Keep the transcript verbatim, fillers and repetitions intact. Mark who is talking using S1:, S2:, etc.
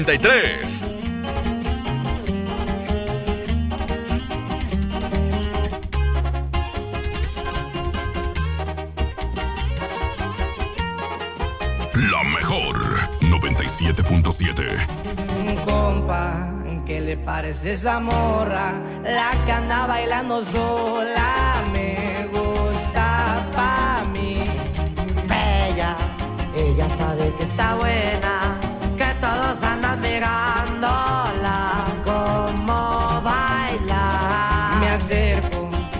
S1: treinta y tres. La mejor noventa y siete punto siete.
S2: Compa, ¿qué le parece esa morra? La que anda bailando sola me gusta pa' mí. Bella, ella sabe que está buena.